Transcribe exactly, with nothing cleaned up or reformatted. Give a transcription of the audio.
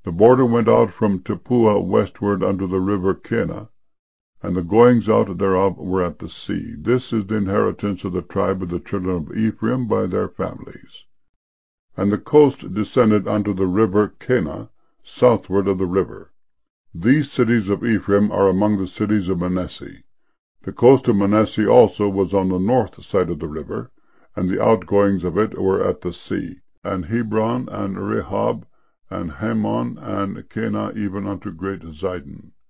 The border went out from Tappuah westward unto the river Kenah, and the goings out thereof were at the sea. This is the inheritance of the tribe of the children of Ephraim by their families. And the coast descended unto the river Kenah, southward of the river. These cities of Ephraim are among the cities of Manasseh. The coast of Manasseh also was on the north side of the river, and the outgoings of it were at the sea, and Hebron, and Rehob, and Hammon, and Kenah, even unto great Zidon.